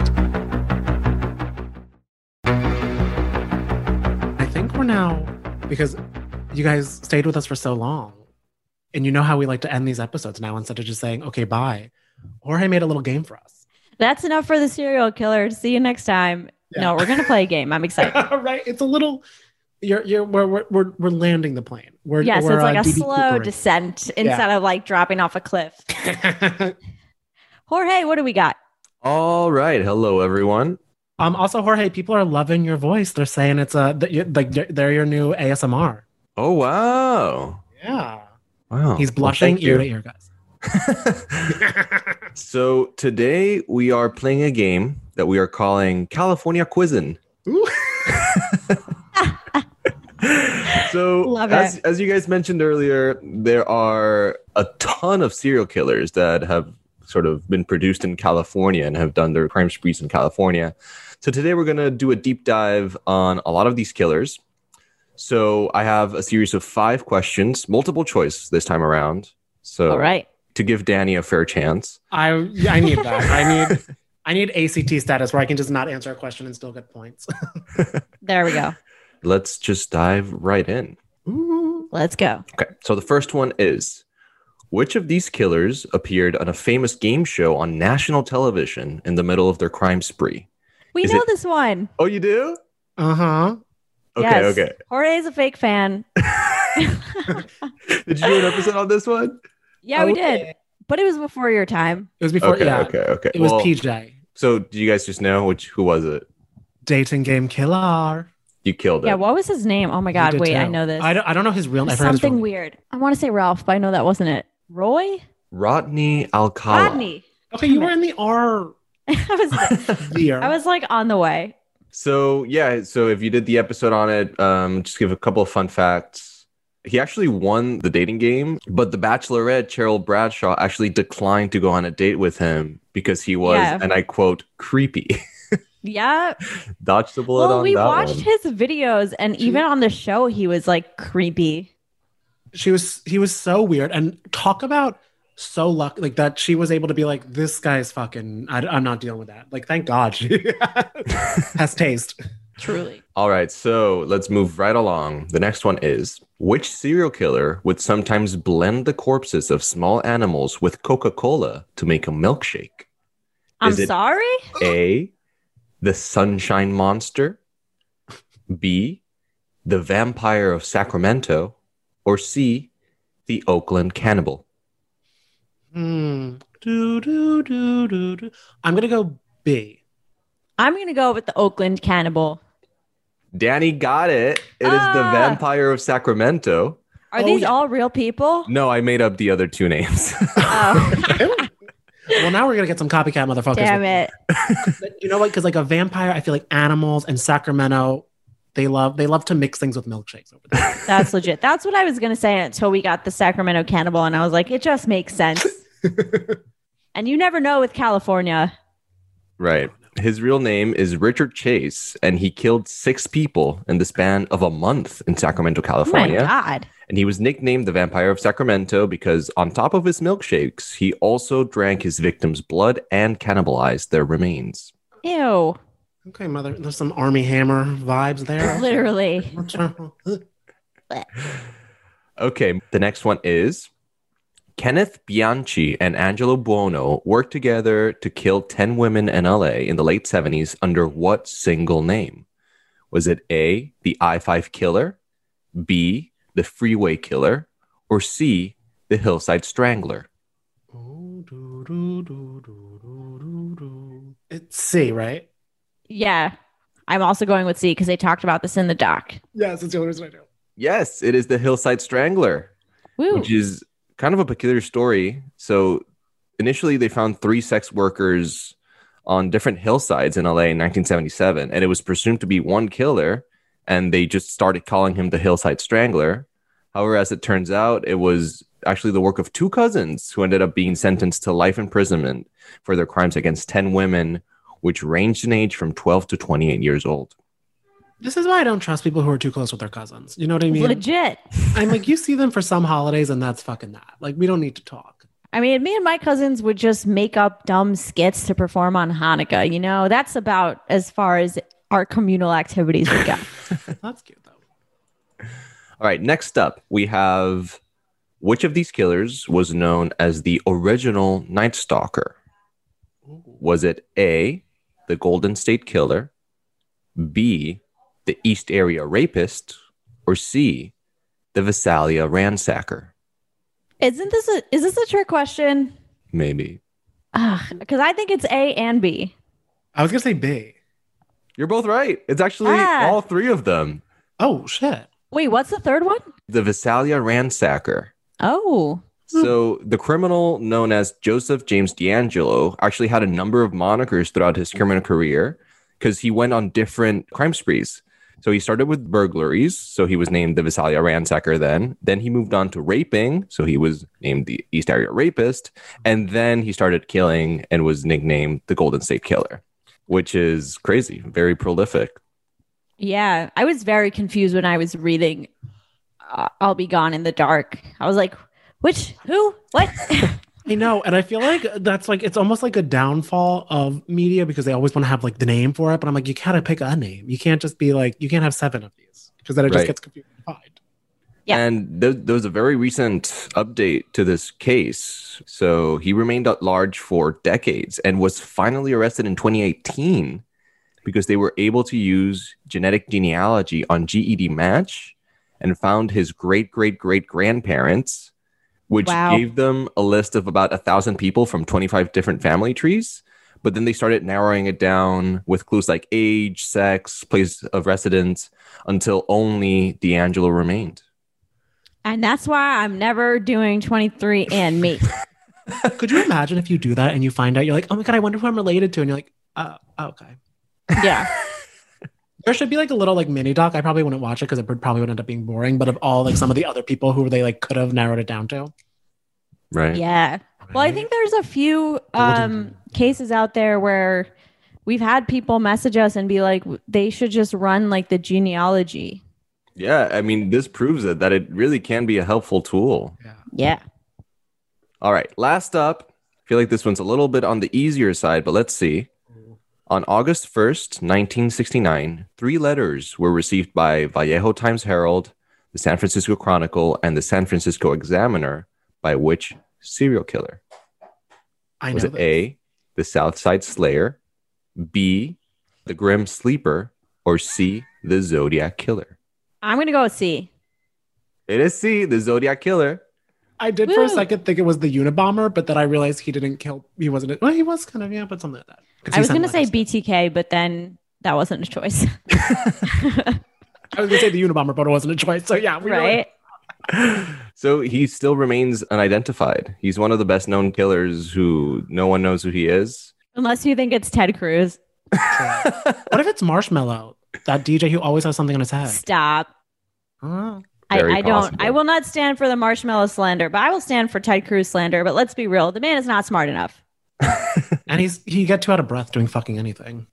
I think we're now, because you guys stayed with us for so long. And you know how we like to end these episodes now, instead of just saying, okay, bye. Jorge made a little game for us. That's enough for the serial killer. See you next time. Yeah. No, we're going to play a game. I'm excited. Right. It's a little, we're landing the plane. We're it's like a slow descent instead of like dropping off a cliff. Jorge, what do we got? All right. Hello, everyone. Also, Jorge, people are loving your voice. They're saying it's they're your new ASMR. Oh, wow. Yeah. Wow. He's blushing ear to ear, guys. So today we are playing a game that we are calling California Quizzin'. So as you guys mentioned earlier, there are a ton of serial killers that have sort of been produced in California and have done their crime sprees in California. So today we're going to do a deep dive on a lot of these killers. So I have a series of 5 questions, multiple choice this time around. So all right, to give Danny a fair chance. I need that. I need ACT status where I can just not answer a question and still get points. There we go. Let's just dive right in. Ooh, let's go. Okay, so the first one is, which of these killers appeared on a famous game show on national television in the middle of their crime spree? We know this one. Oh, you do? Uh-huh. Okay. Jorge's a fake fan. Did you do an episode on this one? Yeah, we did. But it was before your time. It was before. Okay. It was PJ. So do you guys just know who was it? Dating game killer. You killed it. Yeah, what was his name? Oh my God, wait, too. I know this. I don't know his real name. Something weird. I want to say Ralph, but I know that wasn't it. Roy? Rodney Alcala. Rodney. Okay, you were in the R. I was like on the way. So if you did the episode on it, just give a couple of fun facts. He actually won the dating game, but the Bachelorette, Cheryl Bradshaw, actually declined to go on a date with him because he was, and I quote, creepy. Yeah. Dodged the bullet on that one. We watched his videos, and even on the show, he was like creepy. He was so weird. And talk about so lucky, like that she was able to be like, this guy's fucking, I'm not dealing with that. Like, thank God she has taste. Truly. All right, so let's move right along. The next one is, which serial killer would sometimes blend the corpses of small animals with Coca-Cola to make a milkshake? I'm sorry? A, the Sunshine Monster, B, the Vampire of Sacramento, or C, the Oakland Cannibal? I'm gonna go B. I'm gonna go with the Oakland Cannibal. Danny got it. It is the Vampire of Sacramento. Are these all real people? No, I made up the other two names. Well, now we're gonna get some copycat motherfuckers. Damn it. You know what? Because like a vampire, I feel like animals and Sacramento, they love to mix things with milkshakes over there. That's legit. That's what I was gonna say until we got the Sacramento Cannibal, and I was like, it just makes sense. And you never know with California. Right. His real name is Richard Chase, and he killed 6 people in the span of a month in Sacramento, California. Oh my God. And he was nicknamed the Vampire of Sacramento because on top of his milkshakes, he also drank his victims' blood and cannibalized their remains. Ew. Okay, mother. There's some Army Hammer vibes there. Literally. Okay, the next one is Kenneth Bianchi and Angelo Buono worked together to kill 10 women in LA in the late 70s under what single name? Was it A, the I-5 Killer, B, the Freeway Killer, or C, the Hillside Strangler? It's C, right? Yeah. I'm also going with C because they talked about this in the doc. Yes, it's the only reason I know. Yes, it is the Hillside Strangler, which is kind of a peculiar story. So initially they found 3 sex workers on different hillsides in LA in 1977, and it was presumed to be one killer, and they just started calling him the Hillside Strangler. However, as it turns out, it was actually the work of 2 cousins who ended up being sentenced to life imprisonment for their crimes against 10 women, which ranged in age from 12 to 28 years old. This is why I don't trust people who are too close with their cousins. You know what I mean? Legit. I'm like, you see them for some holidays and that's fucking that. Like, we don't need to talk. I mean, me and my cousins would just make up dumb skits to perform on Hanukkah. You know, that's about as far as our communal activities would go. That's cute, though. All right, next up, we have which of these killers was known as the original Night Stalker? Was it A, the Golden State Killer, B, the East Area Rapist, or C, the Visalia Ransacker? Is this a trick question? Maybe. Because I think it's A and B. I was going to say B. You're both right. It's actually all 3 of them. Oh, shit. Wait, what's the third one? The Visalia Ransacker. Oh. So the criminal known as Joseph James D'Angelo actually had a number of monikers throughout his criminal career because he went on different crime sprees. So he started with burglaries, so he was named the Visalia Ransacker then. Then he moved on to raping, so he was named the East Area Rapist. And then he started killing and was nicknamed the Golden State Killer, which is crazy, very prolific. Yeah, I was very confused when I was reading I'll Be Gone in the Dark. I was like, which, who, what? I know, and I feel like that's like, it's almost like a downfall of media because they always want to have like the name for it, but I'm like, you gotta pick a name. You can't just be like, you can't have 7 of these because then it just gets confusing. Yeah. And there was a very recent update to this case. So he remained at large for decades and was finally arrested in 2018 because they were able to use genetic genealogy on GED Match and found his great-great-great-grandparents, which gave them a list of about 1,000 people from 25 different family trees. But then they started narrowing it down with clues like age, sex, place of residence, until only D'Angelo remained. And that's why I'm never doing 23andMe. Could you imagine if you do that and you find out, you're like, oh my God, I wonder who I'm related to. And you're like, okay. Yeah. There should be like a little like mini doc. I probably wouldn't watch it because it probably would end up being boring, but of all like some of the other people who they like could have narrowed it down to. Right. Yeah. Well, I think there's a few cases out there where we've had people message us and be like, they should just run like the genealogy. Yeah. I mean, this proves it that it really can be a helpful tool. Yeah. All right. Last up, I feel like this one's a little bit on the easier side, but let's see. On August 1st, 1969, 3 letters were received by Vallejo Times-Herald, the San Francisco Chronicle, and the San Francisco Examiner by which serial killer? Was it A, the South Side Slayer, B, the Grim Sleeper, or C, the Zodiac Killer? I'm going to go with C. It is C, the Zodiac Killer. I did for a second think it was the Unabomber, but then I realized he didn't kill. He wasn't. Well, he was kind of, yeah, but something like that. I was going to say BTK, but then that wasn't a choice. I was going to say the Unabomber, but it wasn't a choice. So yeah, right. So he still remains unidentified. He's one of the best known killers who no one knows who he is. Unless you think it's Ted Cruz. What if it's Marshmallow, that DJ who always has something on his head? Stop. I don't. I will not stand for the Marshmallow slander, but I will stand for Ted Cruz slander. But let's be real, the man is not smart enough. And he got too out of breath doing fucking anything.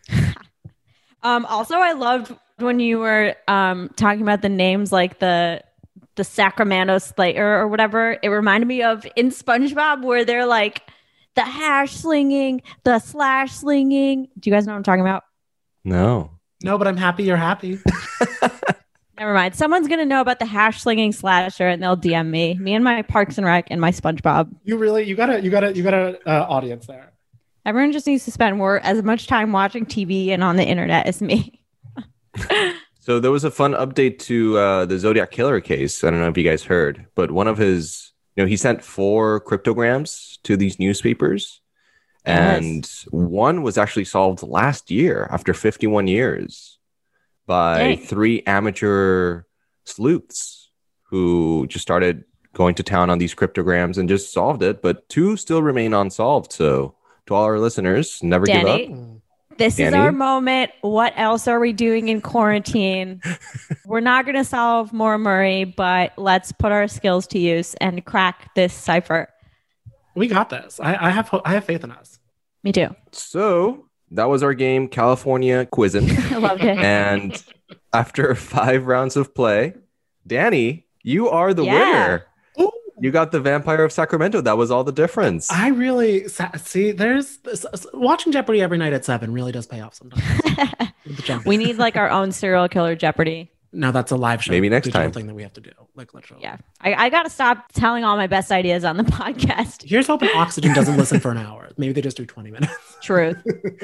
Also, I loved when you were talking about the names like the Sacramento Slayer or whatever. It reminded me of in SpongeBob where they're like the hash slinging, the slash slinging. Do you guys know what I'm talking about? No, but I'm happy you're happy. Never mind. Someone's going to know about the hash slinging slasher and they'll DM me. Me and my Parks and Rec and my SpongeBob. You got a audience there. Everyone just needs to spend as much time watching TV and on the internet as me. So there was a fun update to the Zodiac Killer case. I don't know if you guys heard, but one of his, he sent 4 cryptograms to these newspapers. And one was actually solved last year after 51 years. By 3 amateur sleuths who just started going to town on these cryptograms and just solved it. But 2 still remain unsolved. So to all our listeners, never give up. This is our moment. What else are we doing in quarantine? We're not going to solve Maura Murray, but let's put our skills to use and crack this cipher. We got this. I have faith in us. Me too. So that was our game, California Quizzin'. I loved it. And after 5 rounds of play, Danny, you are the winner. Ooh. You got the Vampire of Sacramento. That was all the difference. I really see. There's watching Jeopardy every night at 7 really does pay off sometimes. We need like our own serial killer Jeopardy. No, that's a live show. Maybe next time. Thing that we have to do. Like literally. Yeah, I got to stop telling all my best ideas on the podcast. Here's hoping Oxygen doesn't listen for an hour. Maybe they just do 20 minutes. Truth.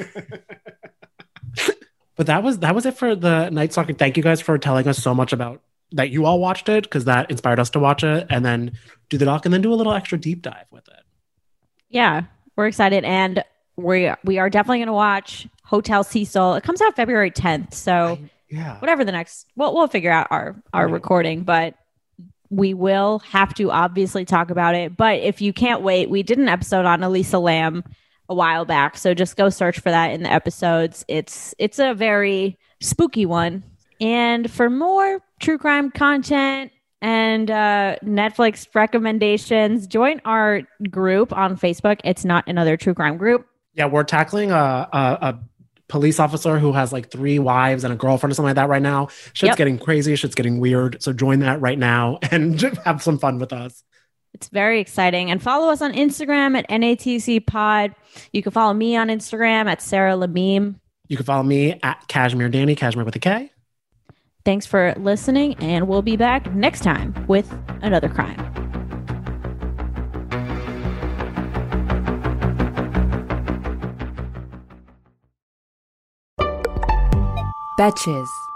But that was it for the Night Stalker. Thank you guys for telling us so much about that. You all watched it because that inspired us to watch it, and then do the doc, and then do a little extra deep dive with it. Yeah, we're excited, and we are definitely going to watch Hotel Cecil. It comes out February 10th, so whatever the next, we'll figure out our recording, but we will have to obviously talk about it. But if you can't wait, we did an episode on Elisa Lam a while back, so just go search for that in the episodes. It's a very spooky one. And for more true crime content and Netflix recommendations, join our group on Facebook. It's Not Another True Crime Group. Yeah, we're tackling a police officer who has like 3 wives and a girlfriend or something like that right now. Shit's getting crazy. Shit's getting weird. So join that right now and have some fun with us. It's very exciting. And follow us on Instagram at NATC Pod. You can follow me on Instagram at Sarah Lamim. You can follow me at Cashmere Danny, Cashmere with a K. Thanks for listening, and we'll be back next time with another crime. Betches.